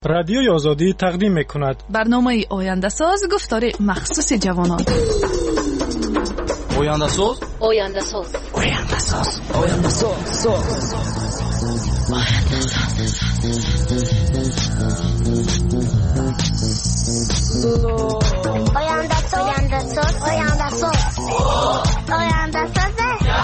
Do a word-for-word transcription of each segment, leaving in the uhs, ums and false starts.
رادیوی آزادی تقدیم می‌کند برنامه آینده ساز گفتار مخصوص جوانان. آینده ساز آینده ساز آینده ساز آینده ساز آینده ساز آینده ساز آینده ساز آینده ساز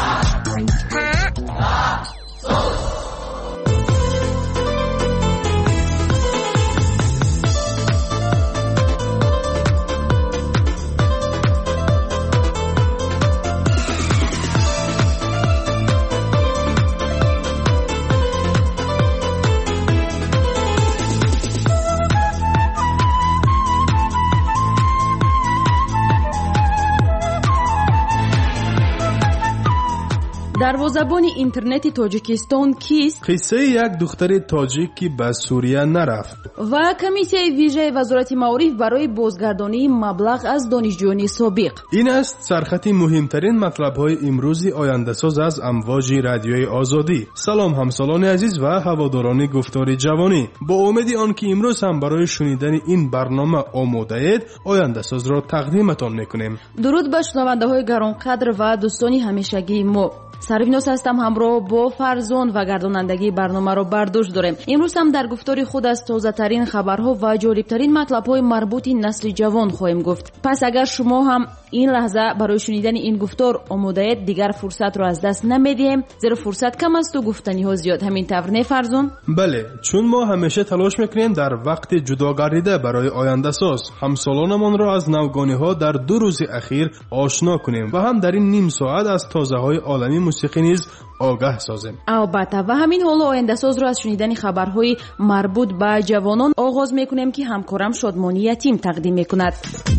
دروازه‌بان اینترنت تاجیکستان کیست؟ قصه یک دختر تاجیک که به سوریه نرفت. و کمیسیای ویژه وزارت معارف برای بازگردانی مبلغ از دانشجویان سابق. این است سرخط مهمترین مطلب‌های امروزی آینده ساز از امواج رادیوی آزادی. سلام همسالان عزیز و هواداران گفتار جوانی. با امید آنکه امروز هم برای شنیدن این برنامه آماده اید، آینده ساز را تقدیمتان می‌کنیم. درود به شنونده‌های گرانقدر و دوستان همیشگی ما. سرویناس هستم، همراه با فرزان و گردانندگی برنامه رو برداشت داریم. امروز هم در گفتار خود از تازه ترین خبرها و جالب ترین مطلب های مربوط نسل جوان خواهیم گفت. پس اگر شما هم این لحظه برای شنیدن این گفتار آماده اید، دیگر فرصت رو از دست نمیدیم، زیرا فرصت کم است و گفتنی ها زیاد. همین طور نه فرزان؟ بله، چون ما همیشه تلاش میکنیم در وقت جداگردیده برای آینده ساز همسالانمان را از نوگانی ها در دو روز اخیر آشنا کنیم و هم در این نیم ساعت از تازه های عالمی موسیقی نیز آگاه سازیم. البته و همین حال آینده ساز را از شنیدن خبرهای مربوط به جوانان آغاز میکنیم که همکارم شادمانی یتیم تقدیم میکند.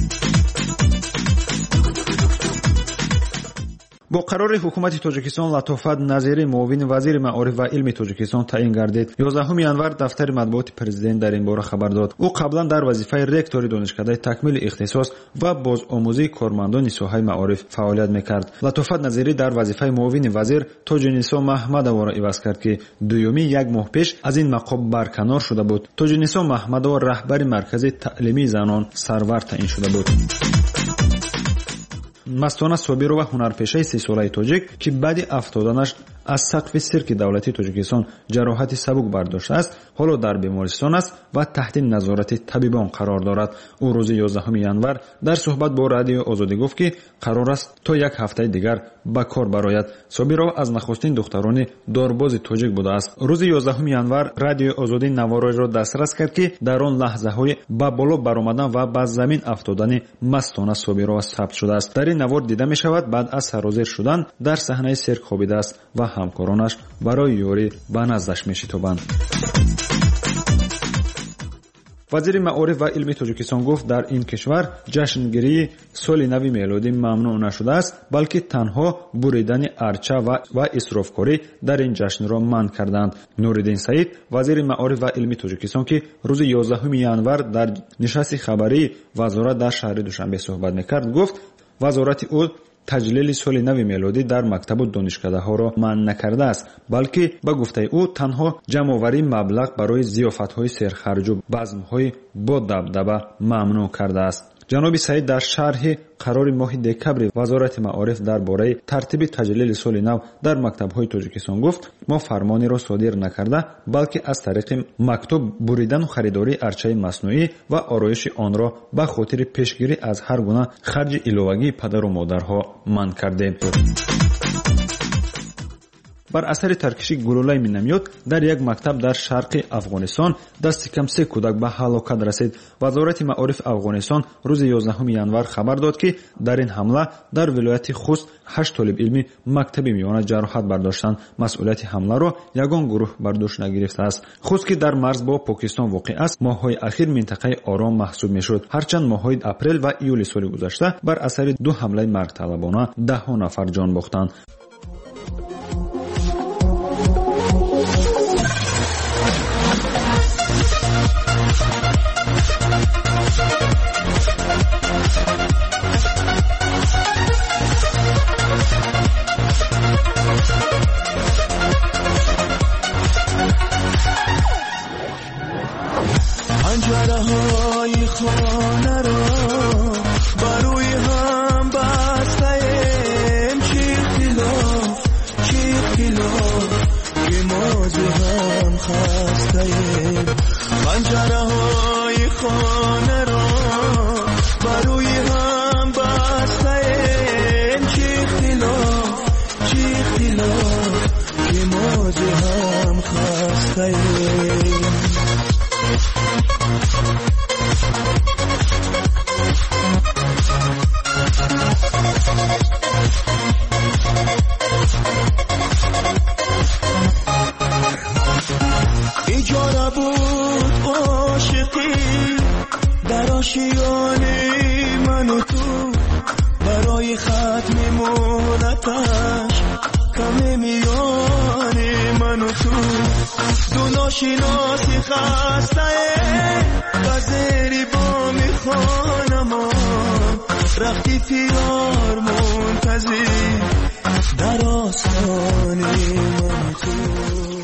با قرار حکومت تاجیکستان لطافت نظیری معاون وزیر معارف و علم تاجیکستان تعیین گردید. یازدهم январ دفتر مطبوعات پرزیدنت در این باره خبر داد. او قبلا در وظیفه رکتور دانشکده تکمیل اختصاص و بازآموزی کارمندان ساحه معارف فعالیت میکرد. لطافت نظیری در وظیفه معاون وزیر تاج‌نسا محمدова را عوض کرد که دومی یک ماه پیش از این مقام برکنار شده بود. تاج‌نسا محمدова رهبر مرکز تعلیمی زنان سرور تعیین شده بود. مستانه صابر و هنرپیشه سی ساله تاجیک که بعد افتادنش از سقف سیرک دولتی تاجیکستان جراحت سبک برداشته است، حالا در بیمارستان است و تحت نظارت طبیبان قرار دارد. او روز یازدهم январ در صحبت با رادیو آزادی گفت که قرار است تا یک هفته دیگر به کار برآید. صابرova از نخستین دختران دارباز تاجیک بوده است. روز یازدهم январ رادیو آزادی نوارای را دسترس کرد که در آن لحظه های به بالا برآمدن و به زمین افتادن مستانه صابرova ثبت شده است. در این نوار دیده می شود بعد از سرازیر شدن در صحنه سیرک خوابیده است و همکارانش برای یاری به نزدش می شتابند. وزیر معارف و علم تاجیکستان گفت در این کشور جشنگیری سال نو میلادی ممنوع نشده است، بلکه تنها بریدن ارچه و, و اسرافکاری در این جشن را منع کردند. نوردین سعید وزیر معارف و علم تاجیکستان که روز یازدهم январ در نشست خبری وزارت در شهر دوشنبه صحبت میکرد گفت وزارت او تجلیل سال نو میلادی در مکتب و دانشکده ها را منع نکرده است، بلکه به گفته او تنها جمع‌آوری مبلغ برای ضیافت های سرخرج و بزم های با دبدبه ممنوع کرده است. جناب سعید در شرح قرار ماه دکبر وزارت معارف درباره ترتیب تجلیل سال نو در مکتب‌های تاجیکستان گفت ما فرمانی را صادر نکرده، بلکه از طریق مکتوب بریدن و خریداری ارچه مصنوعی و آرایش آن را به خاطر پیشگیری از هر گونه خرج ایلوگی پدر و مادرها منع کردیم. بر اثر ترکشی گلوله مینامیاد در یک مکتب در شرق افغانستان دست کم سه کودک به هلاکت رسید. وزارت معارف افغانستان روز یازدهم январ خبر داد که در این حمله در ولایت خوست هشت طالب علمی مکتب میانه جراحت برداشتند. مسئولیت حمله را یگان گروه بر دوش نگرفته است. خوست که در مرز با پاکستان واقع است، ماه‌های اخیر منطقه آرام محسوب میشد، هرچند ماه‌های اپریل و ایول سال گذشته بر اثر دو حمله مرگ طلبانه ده ها نفر جان باختند. پنجره های خانه را بروی هم بستیم. چی اختلاف چی اختلاف که ما ز هم خستیم. پنجره های خانه را بروی هم بستیم. چی اختلاف چی اختلاف که ما ز هم خستیم. ایجاره بود عاشقی در آشیانه من و تو، برای ختم مهلتش کم میان من و تو. دو ناشناسی خسته وزیری با میخوانم رفتی تیار منتظر در آستان من تو.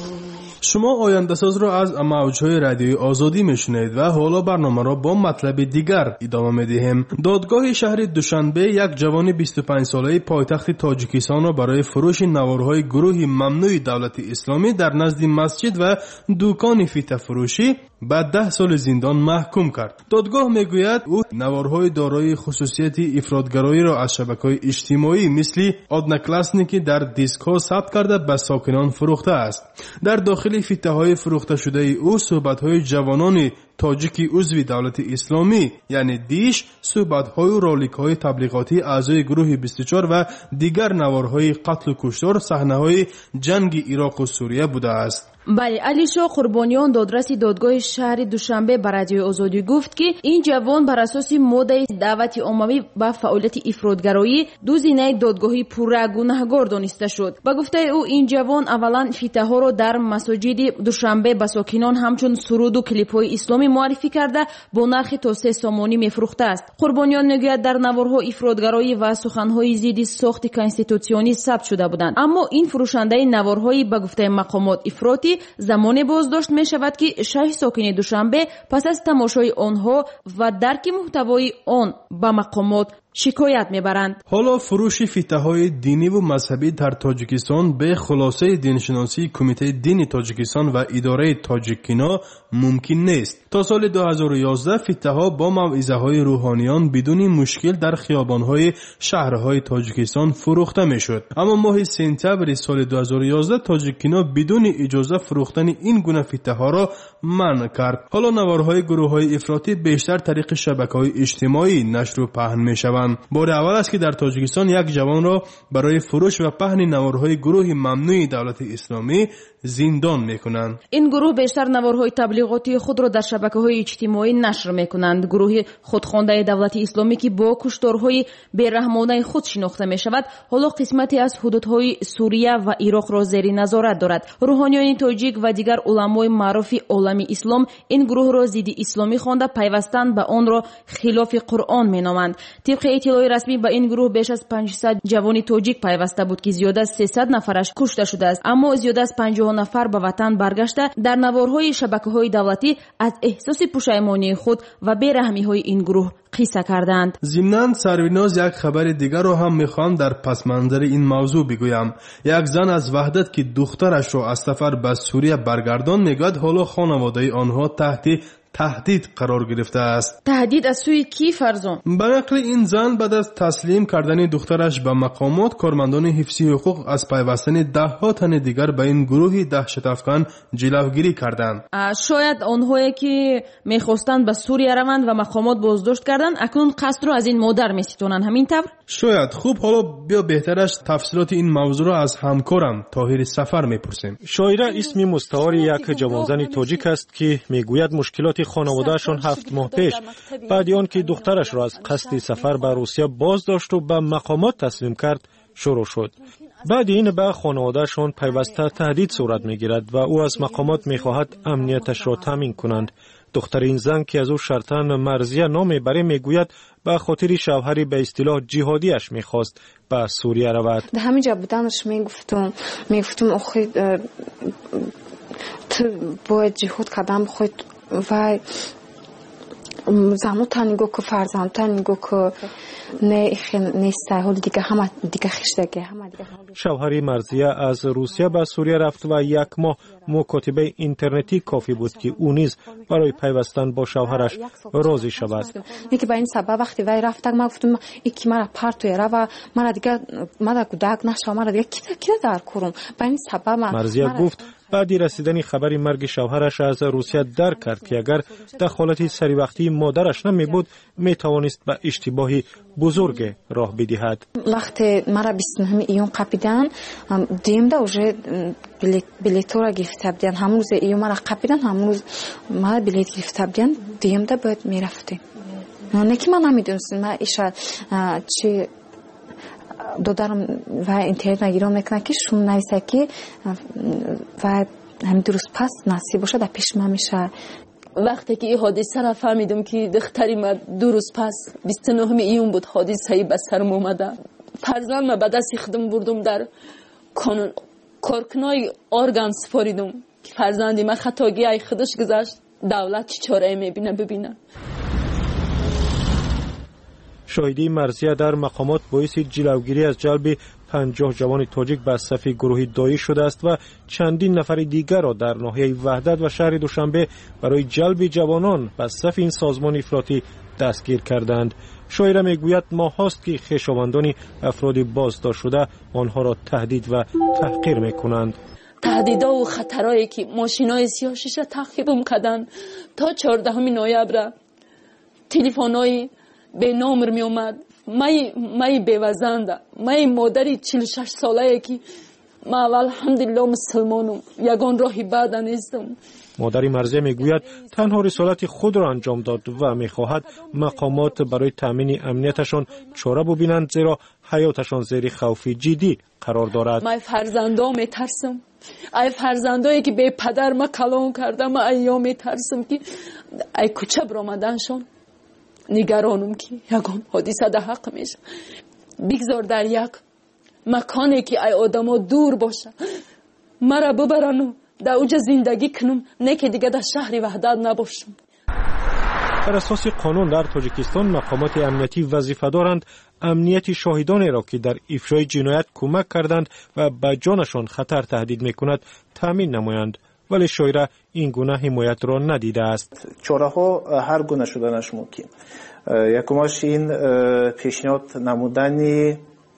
شما آینده ساز را از موجهای رادیوی آزادی میشنید و حالا برنامه را با مطلب دیگر ادامه میدهیم. دادگاه شهر دوشنبه یک جوان بیست و پنج ساله پایتخت تاجیکستان را برای فروش نوارهای گروه ممنوع دولت اسلامی در نزد مسجد و دکان فیته فروشی به ده سال زندان محکوم کرد. دادگاه میگوید او نوارهای دارای خصوصیت افراطگرایی را از شبکه‌های اجتماعی مثل آدنکلاسنیکی در دیسک‌ها ثبت کرده به ساکنان فروخته است. در داخل فیته‌های فروخته شده او صحبت‌های جوانان تاجیکی عضو دولت اسلامی یعنی دیش، صحبت‌های و رالیک‌های تبلیغاتی اعضای گروه بیست و چهار و دیگر نوارهای قتل و کشتار، صحنه‌های جنگ عراق و سوریه بوده است. بله، علی شاه قربانیان دادرس دادگاه شهر دوشنبه بر رادیو آزادی گفت که این جوان بر اساس ماده دعوت عمومی به فعالیت افراطگرایی دو زینه دادگاهی پورا گناهکار دانسته شد. با گفته او این جوان اولا فیته ها را در مساجد دوشنبه به ساکنان همچون سرود و کلیپ های اسلامی معرفی کرده با نرخ تا سه سامانی میفروخته است. قربانیان میگوید در نوارها افراطگرایی و سخنهای ضد ساخت کانستیتوسیونی ثبت شده بودند، اما این فروشنده نوارهای به گفته مقامات افراطی زمان بازداشت می شود که شش ساکن دوشنبه پس از تماشای آنها و درک محتوای آن به مقامات شکایت میبرند. حالا فروش فیته‌های دینی و مذهبی در تاجیکستان به خلاصه دینشناسی کمیته دین تاجیکستان و اداره تاجیکینا ممکن نیست. تا سال دو هزار و یازده فیته‌ها با موعظه‌های روحانیان بدون مشکل در خیابان‌های شهرهای تاجیکستان فروخته میشد، اما ماه سپتامبر سال دو هزار و یازده تاجیکینا بدون اجازه فروختن این گونه فیته‌ها را منع کرد. حالا نوارهای گروه‌های افراطی بیشتر طریق شبکه‌های اجتماعی نشر و پهن میشوند. بار اول است که در تاجیکستان یک جوان را برای فروش و پهن نوارهای گروه ممنوع دولت اسلامی زندان میکنند. این گروه بیشتر نوارهای تبلیغاتی خود را در شبکه‌های اجتماعی نشر میکنند. گروه خودخوانده دولت اسلامی که با کشتارهای بیرحمانه خود شناخته میشود، حالا قسمتی از حدودهای سوریه و عراق را زیر نظارت دارد. روحانیان تاجیک و دیگر علمای معروف عالم اسلام این گروه را ضد اسلامی خوانده پیوستن به آن را خلاف قرآن مینامند. طبق اطلاع رسمی به این گروه بیش از پانصد جوان تاجیک پیوسته بود که زیاد از سیصد نفرش کشته شده است، اما زیاد از پنجاه نفر به وطن برگشته در نوارهای شبکه‌های دولتی از احساس پشیمانی خود و بیرحمی‌های این گروه قصه کردند. ضمناً سریناز یک خبر دیگر را هم میخوام در پس منظر این موضوع بگویم. یک زن از وحدت که دخترش را از سفر به سوریه برگردان میگوید حالا خانواده آنها تحت تهدید قرار گرفته است. تهدید از سوی کی فرزان؟ به نقل این زن بعد از تسلیم کردن دخترش به مقامات، کارمندان حفظی حقوق از پیوستن ده ها تن دیگر به این گروه دهشت افکن جلوگیری کردند. شاید آنهایی که میخواستند به سوریه روند و مقامات بازداشت کردند اکنون قصد را از این مادر میستونند، همین طور؟ شاید. خوب، حالا بیا بهترش تفصیلات این موضوع را از همکارم طاهر سفر میپرسیم. شاعره اسم مستعار یک جوانزن تاجیک است که میگوید مشکلات خانوادهشان هفت ماه پیش بعد آن که دخترش را از قصد سفر به روسیه بازداشت و به مقامات تسلیم کرد شروع شد. بعد این به خانوادهشان پیوسته تهدید صورت میگیرد و او از مقامات میخواهد امنیتش را تامین کنند. دختر این زن که از او شرطاً مرضیه نام میبره میگوید به خاطر شوهری به اصطلاح جهادیش میخواست به سوریه رود. در همینجا بودنش میگفتم میگفتم آخه تو باید جهاد قدم خود و زموتان گو که فرزندان گو که نه نیست حال دیگه همه دیگه خشتگه همه دیگه. شوهر مرضیه از روسیه به سوریه رفت و یک ماه مکاتبه اینترنتی کافی بود که او نیز برای پیوستن با شوهرش راضی شود. میگه به این سبب وقتی وای رفت ما گفتم یکی مرا پرتو را و مرا دیگه مرا کودک نشه مرا دیگه کی کی در کورم به این سبب مرضیه گفت بعدی رسیدن خبری مرگ شوهرش از روسیه درک کرد که اگر دخالت سری وقتی مادرش نمی بود می توانست به اشتباهی بزرگ راه بدهد. وقتی مرا بیست و نه ایون قپیدن دیم ده اوجه بلیت را گرفته بودن همون روز ایون مرا قپیدن همون روز مرا بلیت گرفته بودن دیم ده باید می رفتیم. نه که من نمیدونستم من ایشا چی دادارم و اینترنت نگیرم میکنه که شون نویسه که و همین درست پس نصیب باشه در پیش من میشه. وقتی که این حادثه را فهمیدم که دختری من دو روز پس بیست و نه ایون بود حادثه به سرم اومده. فرزند من به دست خودم بردم در کارکنای ارگان سپاریدم که فرزندی من خطاگی ای خودش گذاشت. دولت چه چاره میبینه ببینه. شاهدی مرضیه در مقامات باعث جلوگیری از جلب پنجاه جوان تاجیک به صف گروهی داعش شده است و چندین نفر دیگر را در ناحیه وحدت و شهر دوشنبه برای جلب جوانان به صف این سازمان افراطی دستگیر کردند. شاعره میگوید ماهاست که خویشاوندان افراد بازداشت شده آنها را تهدید و تحقیر میکنند. تهدیدها و خطرهایی که ماشینای سیاه شیشه تعقیب می‌کردند تا چهاردهم نوامبر تلفن‌های به نامر می اومد. مای مای بیوزنده مای مادری چهل و شش ساله که ما الحمدلله مسلمانم یگان راهی بعد نیستم. مادری مرضیه میگوید تنها رسالت خود را انجام داد و میخواهد مقامات برای تامین امنیتشان چاره ببینند زیرا حیاتشان زیر خوف جدی قرار دارد. من فرزندام میترسم. ای فرزندایی که به پدر ما کلام کردم ما ایام میترسم که ای کوچه برآمدنشان نگرانم که یگان حادثه ده حق میشه. بگذار در یک مکانی که ای آدما دور باشه مرا ببرن و در اوج زندگی کنم نه که دیگه در شهر وحدت نباشم. بر اساس قانون در تاجیکستان مقامات امنیتی وظیفه دارند امنیت شاهدانی را که در افشای جنایت کمک کردند و به جانشان خطر تهدید میکند تامین نمایند، ولی شاعره این گونه حمایت را ندیده است. چاره ها هر گونه شدنش ممکن. یکماش این پیشنهاد نمودنی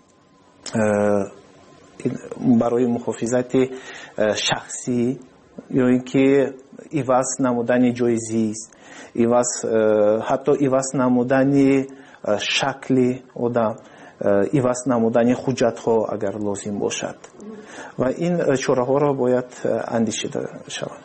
برای محافظت شخصی یا اینکه ایواز نمودن جایزی است، ایواز حتی ایواز نمودن شکل آدم، ایواز نمودن حجت ها اگر لازم باشد و این چاره ها را باید اندیشیده شود.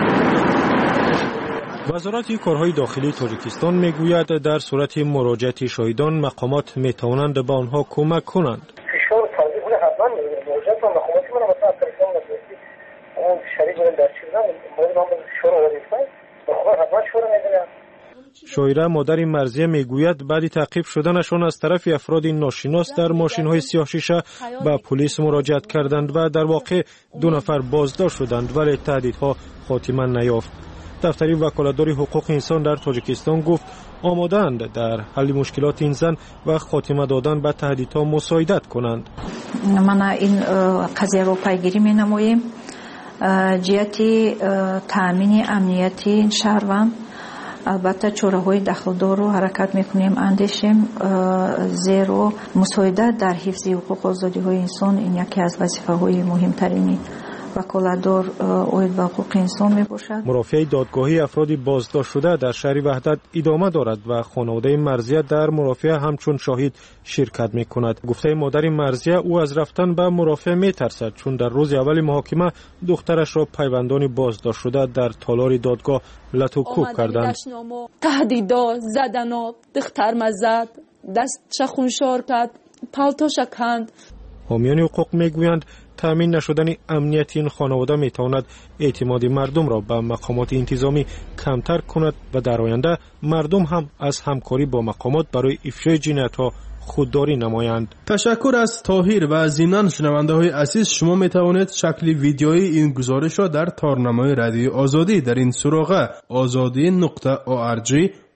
وزارت کارهای داخلی تاجیکستان میگوید در صورت مراجعت شاهدان مقامات میتوانند به آنها کمک کنند. فشار تازه بوده حتما مراجعت و مقامات من مثلا تلفن نمی‌کنید. اون شریک بودن در چیزا باید ما فشار آوردیم. مقامات حتما فشار میدن. شاعره مادر مرضیه میگوید بعد تعقیب شدنشان از طرف افراد ناشناس در ماشین‌های سیاه شیشه به پلیس مراجعت کردند و در واقع دو نفر بازداشت شدند ولی تهدیدها خاتمه نیافت. دفتری وکالتدار حقوق انسان در تاجیکستان گفت آماده‌اند در حل مشکلات این زن و خاتمه دادن به تهدیدها مساعدت کنند. ما این قضیه رو پیگیری می‌نماییم. جهتی تامین امنیتی این شهروند البته چاره‌های دخل‌دار رو حرکت می‌کنیم اندیشیم زیرا مساعدت در حفظ حقوق آزادی‌های انسان این یکی از وظیفه‌های مهمترین وکالتدار اوید و حقوق انسان میباشد. مرافع دادگاهی افراد بازداشت شده در شهر وحدت ادامه دارد و خانواده مرضیه در مرافعه همچون شاهد شرکت میکند. گفته مادر مرضیه او از رفتن به مرافعه میترسد چون در روز اول محاکمه دخترش را پیوندان بازداشت شده در تالار دادگاه لط و کوب کردند. تهدیدا زدن دختر مزد دست خونشار کرد پالتوش کند. حامیان حقوق میگویند تامین نشدن امنیت این خانواده میتواند اعتماد مردم را به مقامات انتظامی کمتر کند و در آینده مردم هم از همکاری با مقامات برای افشای جنایت‌ها خودداری نمایند. تشکر از طاهر و زینان. شنونده های عزیز شما می توانید شکل ویدیویی این گزارش را در تارنمای رادیو آزادی در این سراغه آزادی نقطه او ار جی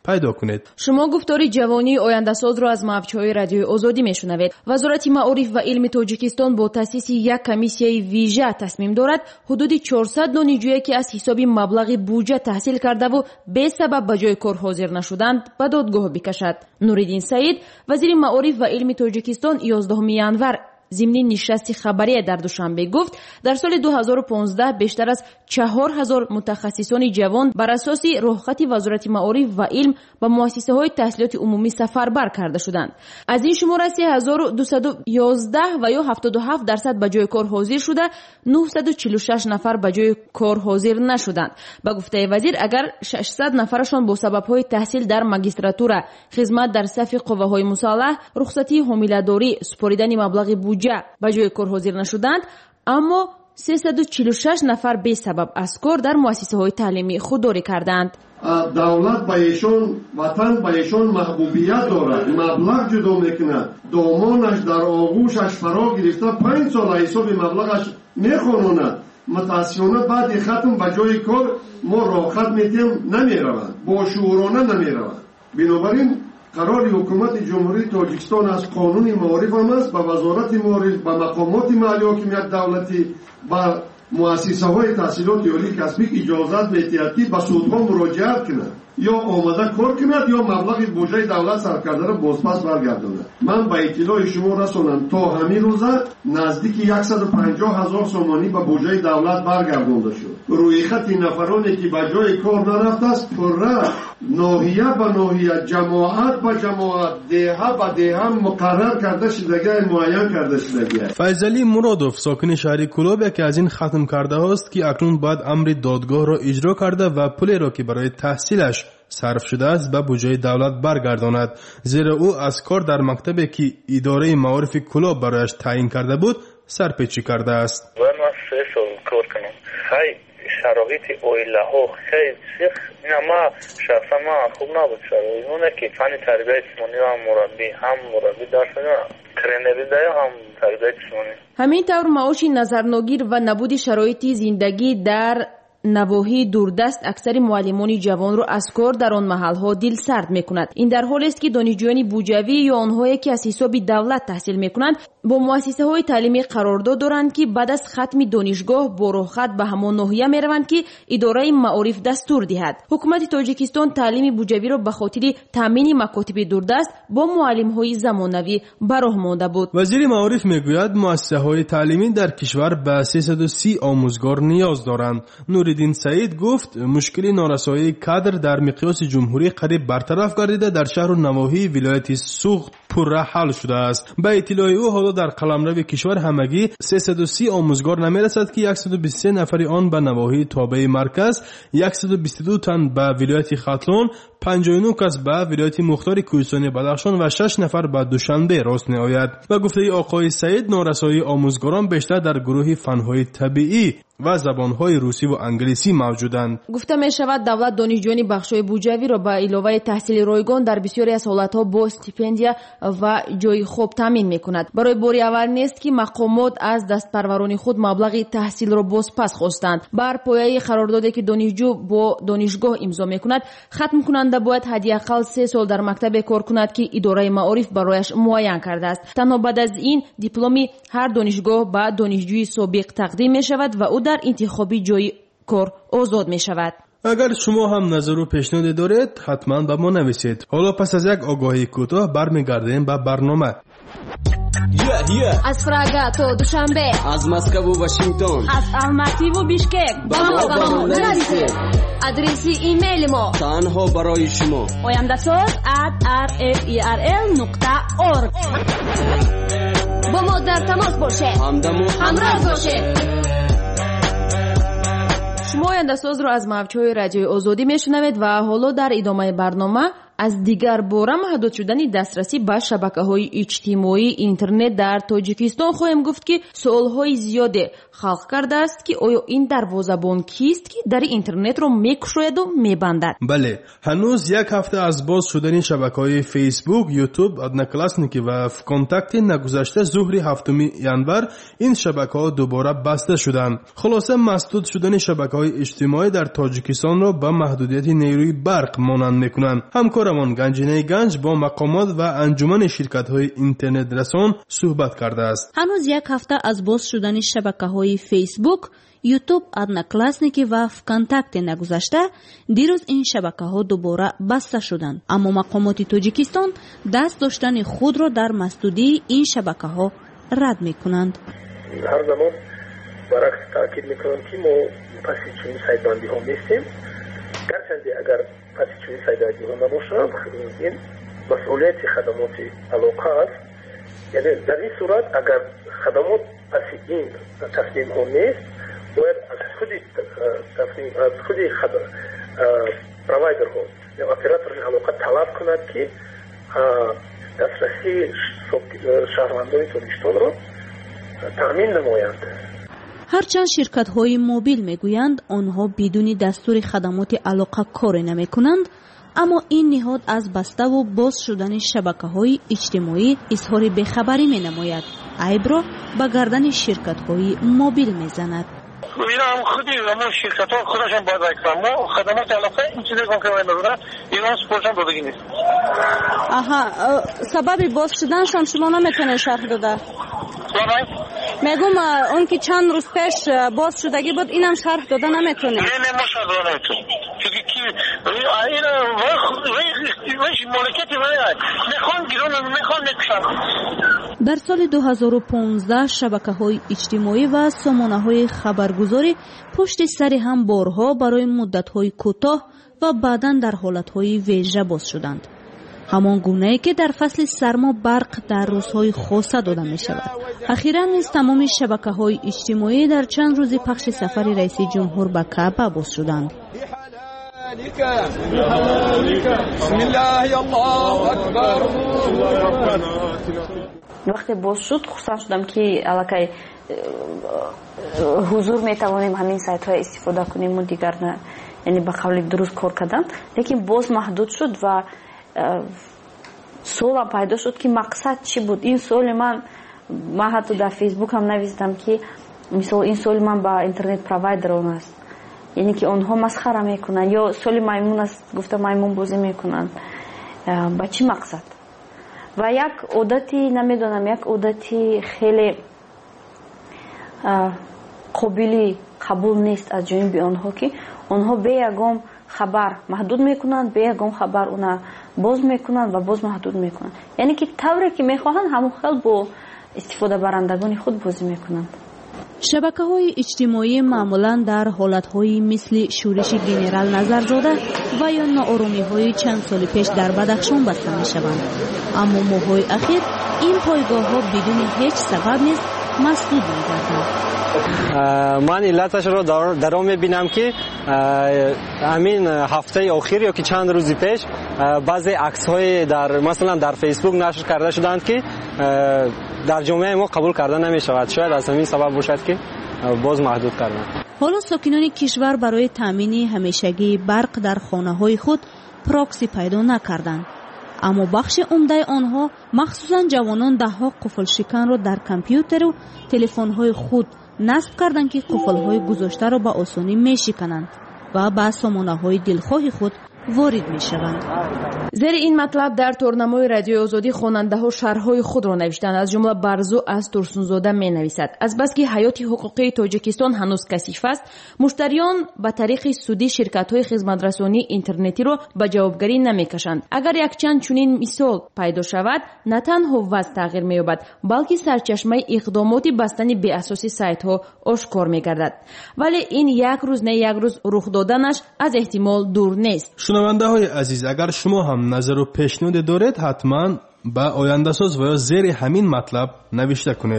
پیدا کنید. شما گفتاری جوانی آینده‌ساز را از موج‌های رادیوی آزادی میشنوید. وزارت معارف و علم تاجیکستان با تأسیس یک کمیسیه ویژه تصمیم دارد حدود چهارصد دانشجویی که از حساب مبلغ بودجه تحصیل کرده و به سبب به جای کار حاضر نشدند به دادگاه بکشد. نوریدین سعید وزیر معارف و علم تاجیکستان یازدهم ینور ضمن نشست خبری در دوشنبه گفت در سال دو هزار و پانزده بیشتر از چهار هزار متخصصان جوان بر اساس رخصت وزارت معارف و علم به مؤسسه های تحصیلات عمومی سفربر کرده شدند. از این شماره سه هزار و دویست و یازده و یا هفتاد و هفت درصد به جای کار حاضر شده، نهصد و چهل و شش نفر به جای کار حاضر نشدند. به گفته وزیر اگر ششصد نفرشان با سبب های تحصیل در ماجستراتور، خدمت در صف قوه‌های مسلح، رخصتی حامله‌داری، سپاریدن مبلغ بودجه به جای کار حاضر نشدند، اما سیصد و چهل و شش نفر به سبب از کار در مؤسسه های تعلیمی خودداری کردند. دولت به ایشون وطن به ایشون محبوبیت دارد، مبلغ جدا میکنه، دامانش در آغوشش فرا گرفته، پنج سال حساب مبلغش میخونونه. متاسفانه بعد ختم به جای کار ما راحت میتیم نمیروند، با شعورانه نمیروند. بنابراین قرار حکومت جمهوری تاجیکستان از قانون معارف هم است، به وزارت معارف، به مقامات معلی حاکمیت دولتی، به مؤسسه های تحصیلات عالی کسبی اجازت می‌دهد که به سودها مراجعت کنند یا آمده کار کند یا مبلغ بودجه دولت سر کرده را بازپس برگرداند. من به اطلاع شما رسانم تا همین روزه نزدیک صد و پنجاه هزار سومانی به بودجه دولت برگردانده شد. روی خط نفرانی که به جای کار نرفته است پره ناحیه به ناحیه، جماعت به جماعت، دهه به دهه مقرر کرده شدگی، معین کرده شدگی. فیضعلی مرادوف ساکن شهر کلاب یکی از این ختم کرده هاست که اکنون باید امر دادگاه را اجرا کرده و پولی را که برای تحصیلش صرف شده است به بودجه دولت برگرداند، زیرا او از کار در مکتبی که اداره معارف کلاب برایش تعیین کرده بود سرپیچی کرده است. من سه سال کار کنم، خیلی شرایط اویله ها خیلی سخت، ما شخصا ما خوب نبود شرایط اونه که فن تربیت جسمانی هم مربی هم مربی درس ترینری دایم هم تربیت جسمانی. همین طور معاش نظرناگیر و نبود شرایط زندگی در نواحی دوردست اکثر معلمان جوان را از کار در آن محلها دل سرد میکند. این در حالی است که دانشجویان بوجوی یا آنهایی که از حساب دولت تحصیل میکنند با مؤسسه های تعلیمی قرارداد دارند که بعد از ختم دانشگاه با رخصت به همان ناحیه میروند که اداره معارف دستور دهد. حکومت تاجیکستان تعلیم بوجوی را به خاطر تامین مکاتب دوردست با معلم های زمانوی براه مانده بود. وزیر معارف میگوید مؤسسه های تعلیمی در کشور به سیصد و سی آموزگار نیاز دارند. نوریدین سعید گفت مشکل نارسایی کادر در مقیاس جمهوری قریب برطرف گردیده در شهر و نواحی ولایت سوخت پره حل شده است. به اطلاع او حالا در قلمرو کشور همگی سیصد و سی آموزگار نمیرسد که صد و بیست و سه نفر آن به نواحی تابع مرکز، صد و بیست و دو تن به ولایت ختلون، پنجاه و نه کس به ولایت مختار کوهستانی بدخشان و شش نفر به دوشنبه راست میآید. و گفته آقای سعید نارسایی آموزگاران بیشتر در گروه فنهای طبیعی و زبانهای روسی و انگلیسی موجودند. گفته می شود دولت دانشجویان بخش‌های بوجوی را به علاوه تحصیل رایگان در بسیاری از حالت‌ها با استیپندیا و جای خوب تامین می‌کند. برای باری اول نیست که مقامات از دستپروران خود مبلغ تحصیل را بازپس خواستند. بر پایه قراردادی که دانشجو با دانشگاه امضا می‌کند، ختم کننده باید حداقل سه سال در مکتب کار کند که اداره معارف برایش معین کرده است. تنها بعد از این دیپلمی هر دانشگاه به دانشجوی سابق تقدیم می‌شود و او در انتخابی جای کار آزاد می شود. اگر شما هم نظر و پیشنهادی دارید حتما به ما نویسید. حالا پس از یک آگاهی کوتاه برمیگردیم به برنامه. yeah, yeah. از پراگا تا دوشنبه، از مسکو و واشنگتن، از الماتی و بیشکک با ما با ما نویسید. ادرس ایمیل ما تنها برای شما oyandasaz at r f e r l نقطه org. با ما در تماس باشه، همدم و همراه باشه. شما آینده‌ساز را از موج‌های رادیوی آزادی میشنوید و حالا در ادامه برنامه از دیگر باره محدود شدن دسترسی به شبکه‌های اجتماعی اینترنت در تاجیکستان خواهیم گفت که سوال‌های زیادی خلق کرده است که آیا این دروازه‌بان کیست که در اینترنت را می‌گشاید و می‌بندد؟ بله، هنوز یک هفته از باز شدن شبکه‌های فیسبوک، یوتیوب، ادناکلاسنیکی و کانتاکت نگذشته ظهر هفتم ینور این شبکه‌ها دوباره بسته شدند. خلاصه مسدود شدن شبکه‌های اجتماعی در تاجیکستان را به محدودیت نیروی برق مانند می‌کنند. همکار همکارمان گنجینه گنج با مقامات و انجمن شرکت‌های اینترنت رسان صحبت کرده است. هنوز یک هفته از باز شدن شبکه‌های فیسبوک، یوتیوب، ادناکلاسنیکی و فکانتاکت نگذشته، دیروز این شبکه‌ها دوباره بسته شدند. اما مقامات تاجیکستان دست داشتن خود را در مسدودی این شبکه‌ها رد می‌کنند. هر زمان برعکس تاکید می‌کنم که ما پسی چنین سایت‌بندی ها نیستیم. گرچه اگر پسی چنین سایت‌بندی ها نباشد، این مسئولیت خدمات علاقه است. یعنی در این صورت اگر خدمات پسی این تصمیم ها نیست، باید از خودی تصمیم از خودی خدمات پروایدر ها یا اپراتور علاقه طلب کند که دسترسی شهروندان تاجیکستان را تأمین نمایند. هرچند شرکت‌های موبیل میگویند آنها بدون دستور خدمات علاقه کار نمی‌کنند، اما این نهاد از بسته و باز شدن شبکه‌های اجتماعی اظهار بی‌خبری می‌نماید. عیب را به گردن شرکت‌های موبیل می‌زند. اینا هم خودی همون شرکت‌ها خودشون باید بکنن. ما خدمات علاقه این چیزی که که ندارن اینا سپورشن دادگی نیست. آها، سبب باز شدنشان شما نمیتونه شرح داده؟ میگم اون که چند روز پیش باز شدگی بود اینم شرح داده نمیتونه. نه نه ما شرح داده نمیتونه. چون که اینا وای مالکیتی وای میخوان گیرون میخوان نکشن. در سال دو هزار و پانزده شبکه‌های اجتماعی و سامانه‌های خبرگزاری پشت سر هم بارها برای مدت‌های کوتاه و بعداً در حالت‌های ویژه باز شدند. همان گونه‌ای که در فصل سرما برق در روزهای خاصه داده می‌شود. اخیراً نیز تمام شبکه‌های اجتماعی در چند روز پخش سفر رئیس جمهور به کعبه باز شدند. وقتی باز شد خوشحال شدم که الکی حضور میتوانیم همین سایت های استفاده کنیم و دیگر نه، یعنی به قول درست کار کردن. لیکن باز محدود شد و سوال پیدا شد که مقصد چی بود. این سوال من من حتی در فیسبوک هم نوشتم که مثلا این سوال من با اینترنت پروایدران است، یعنی که آنها مسخره میکنن یا سوال میمون است، گفته میمون بازی میکنن. با چی مقصد؟ و یک عادتی نمیدونم، یک عادتی خیلی قابلی قبول نیست از جانب آنها که آنها به یگام خبر محدود میکنند، به یگام خبر اونا باز میکنند و باز محدود میکنند. یعنی که طوری که میخواهند همون خیلی با استفاده برندگان خود بازی میکنند. شبکه‌های اجتماعی معمولاً در حالت‌هایی مثل شورش گنرال نظرزاده و یا ناآرامی‌های چند سال پیش در بدخشان بسته می‌شوند. اما ماه‌های اخیر این پایگاه‌ها بدون هیچ سبب نیز مسدود می‌گردند. من علتش رو در, در آن می‌بینم که همین هفته اخیر یا که چند روزی پیش بعضی عکس‌های در مثلا در فیسبوک نشر کرده شدند که در جامعه ما قبول کرده نمی‌شود. شاید از همین سبب باشد که باز محدود کردن. حالا ساکنان کشور برای تامین همیشگی برق در خانه‌های خود پراکسی پیدا نکردند. اما بخش عمده آنها مخصوصاً جوانان ده‌ها قفل شکن را در کامپیوتر و تلفن‌های خود نصب کردند که قفل‌های گذاشته را به آسانی می‌شکنند و به سامانه‌های دلخواه خود وارد می‌شوند. زیر این مطلب در تورنمای رادیوی آزادی خواننده‌ها شرح‌های خود را نوشتند. از جمله برزو از ترسونزاده می‌نویسد: از بس که حیات حقوقی تاجیکستان هنوز کثیف است، مشتریان به طریق سودی شرکت‌های خدمت‌رسانی اینترنتی را به جوابگری نمی‌کشند. اگر یک چند چنین مثال پیدا شود، نه تنها وضع تغییر می‌یابد، بلکه سرچشمه اقدامات بستن بی اساسی سایت‌ها آشکار می‌گردد. ولی این یک روز نه یک روز رخ دادنش از احتمال دور نیست. شنونده های عزیز، اگر شما هم نظر و پیشنهاد دارید حتما به آینده ساز و یا زیر همین مطلب نوشته کنید.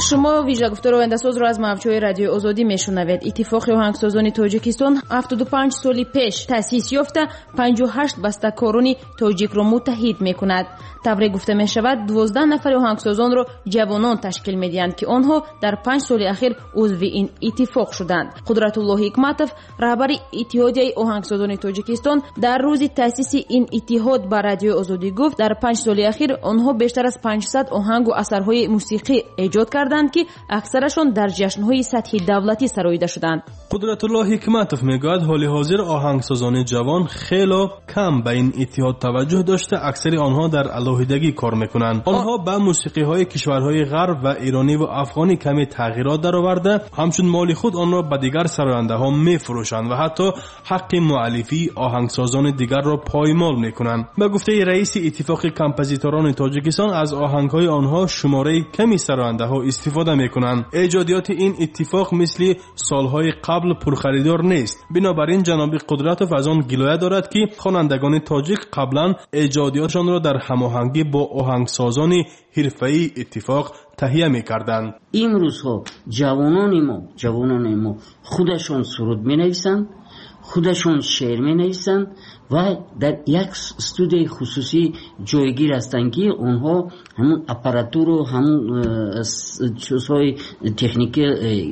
شما ویژه گفتار آینده‌ساز رو از موجهای رادیو آزادی میشنوید. اتفاق آهنگسازان تاجیکستان هفتاد و پنج سال پیش تأسیس یافته پنجاه و هشت بسته‌کاران تاجیک را متحد میکند. طوری گفته می شود دوازده نفر آهنگسازان را جوانان تشکیل میدهند که آنها در پنج سال اخیر عضو این اتفاق شدند. قدرت الله حکمتوف رهبر اتحادیه آهنگسازان تاجیکستان در روز تأسیس این اتحاد با رادیو آزادی گفت در پنج سال اخیر آنها بیشتر از پانصد آهنگ و اثرهای موسیقی ایجاد کردند که اکثرشان در جشن‌های سطحی دولتی سراییده شدند. قدرت الله حکمتوف میگوید حال حاضر آهنگسازان جوان خیلی کم به این اتحاد توجه داشته، اکثر آنها در علاهیدگی کار میکنند. آنها به موسیقی های کشورهای غرب و ایرانی و افغانی کمی تغییرات درآورده، همچون مال خود آن را به دیگر سراینده ها میفروشند و حتی حق مؤلفی آهنگسازان دیگر را پایمال میکنند. به گفته رئیس اتفاق کمپوزیتوران تاجیکستان از آهنگ های آنها شماره کمی سراینده ها استفاده میکنند. ایجادیات این اتفاق مثل سالهای قبل پرخریدار نیست. بنابراین جناب قدرتوف از آن گلایه دارد که خوانندگان تاجیک قبلا ایجادیاتشان را در هماهنگی با آهنگسازان حرفه‌ای اتفاق تهیه می‌کردند. امروزها جوانان ما جوانان ما خودشون سرود می‌نویسند، خودشون شعر می‌نویسند و در یک استودیوی خصوصی جایگیر هستند که اونها همون اپاراتور و همون چیزهای تکنیکی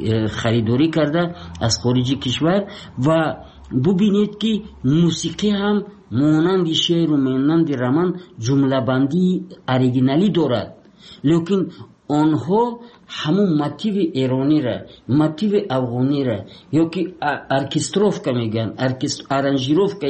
خریداری کرده از خارج کشور و ببینید که موسیقی هم مانند شعر و مانند رمان جمله بندی اوریجینالی دارد، لیکن آنها همون موتیو ایرانی را، موتیو افغانی را یا که ارکستروفکا میگن، ارانژیروفکا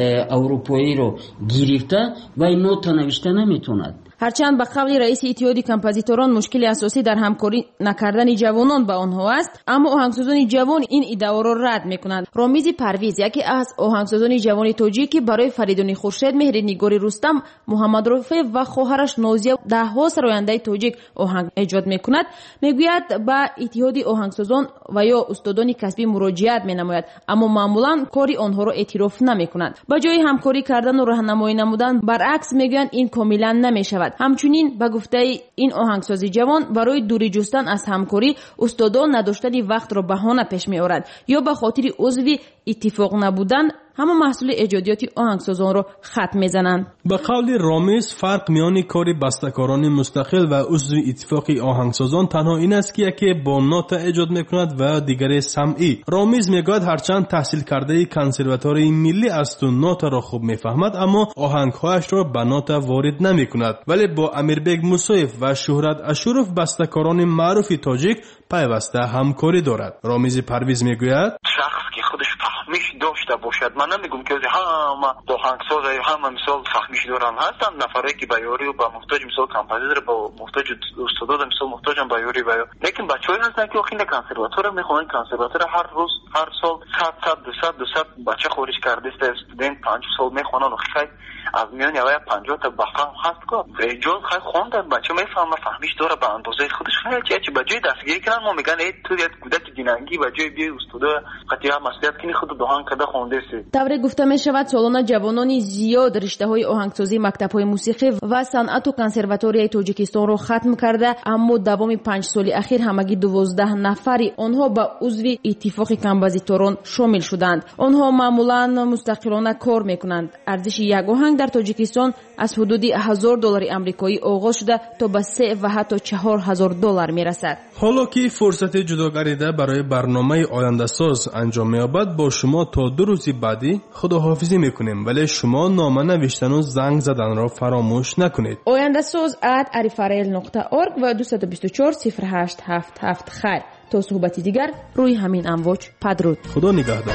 اروپایی رو گرفته و این نوتا نوشته نمیتوند. هرچند به قول رئیس اتحاد کمپوزیتوران مشکل اساسی در همکاری نکردن جوانان با آنها است، اما آهنگسازان جوان این ادعا را رد میکنند. رامیز پرویز یکی از آهنگسازان جوان تاجیکی برای فریدون خورشید، مهر نگاری رستم، محمد رفیع و خواهرش نازیه ده ها سراینده تاجیک آهنگ ایجاد میکند، میگوید به اتحاد آهنگسازان و یا استادان کسبی مراجعت مینماید، اما معمولا کاری آنها را اعتراف نمیکنند. به جای همکاری کردن و راهنمایی نمودن برعکس میگویند این کاملا نمیشود. همچنین به گفته این آهنگساز جوان برای دوری جستن از همکاری استادان نداشتن وقت را بهانه پیش می آورد یا به خاطر عضوی اتفاق نبودن همه محصول ایجادیات آهنگسازان را خط میزنند. به قول رامیز فرق میان کار بسته‌کاران مستقل و عضو اتفاق آهنگسازان تنها این است که یکی با نوت ایجاد میکند و دیگری سمعی. رامیز میگوید هرچند تحصیل کرده کنسرواتوری ملی است و نوت را خوب میفهمد، اما آهنگهایش را به نوت وارد نمیکند، ولی با امیربگ موسویف و شهرت اشورف بسته‌کاران معروف تاجیک پیوسته همکاری دارد. رامیز پرویز میگوید شخص که خودش فهمیش داشته باشد، من نمیگم که همه آهنگساز همه مثال فهمیش دارن، هستن نفرایی که بیاری و با محتاج مثال کمپوزیتور با محتاج استاد مثال محتاجن بیاری بیار، لیکن بچه‌ای هستن که آخرین کنسرواتور میخونن، کنسرواتور هر روز هر سال صد صد دویست دویست بچه خارج کرده است، استودنت پنج سال میخونن و خیلی از میان یا پنجاه تا بفهم هست که ایجاد خیلی خوندن، بچه میفهمه فهمیش داره به اندازه خودش خیلی چه چه بجای دستگیری کردن ما میگن ای تو یک کودک دیننگی بجای بیای استاد قطعا مسئولیت کنی خود دهان کرده خونده است. طوری گفته می شود سالانه جوانانی زیاد رشته‌های آهنگسازی، مکتب‌های موسیقی و صنعت و کنسرواتوری تاجیکستان را ختم کرده، اما دوام پنج سال اخیر همگی دوازده نفری آنها به عضو اتفاق کمپوزیتوران شامل شدند. آنها معمولا مستقلانه کار میکنند. ارزش یک آهنگ در تاجیکستان از حدود هزار دلار آمریکایی آغاز شده تا به سه و حتی چهار هزار دلار میرسد. حالا که فرصت جداگریده برای برنامه آینده ساز انجام می‌یابد، با شما تا دو روز بعدی خداحافظی میکنیم، ولی شما نامه نوشتن و زنگ زدن را فراموش نکنید. آینده ساز ات arifarel نقطه org و دو دو چهار صفر هشت هفت هفت خیر. تا صحبتی دیگر روی همین امواج پدرود. خدا نگهدار.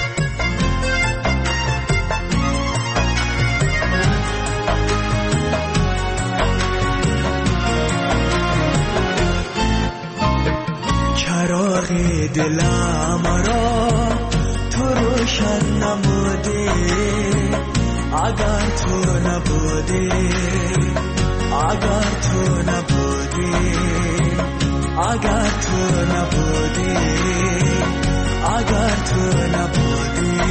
چراغ دلم را تو روشن نموده، اگر تو نبوده، اگر تو نبوده، اگر تو نبوده، اگر تو نبوده،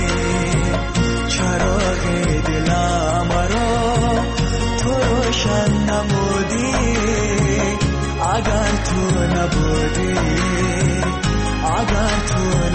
چراغ دلم را تو روشن نمودی، اگر تو نبوده. نبودی اگر تو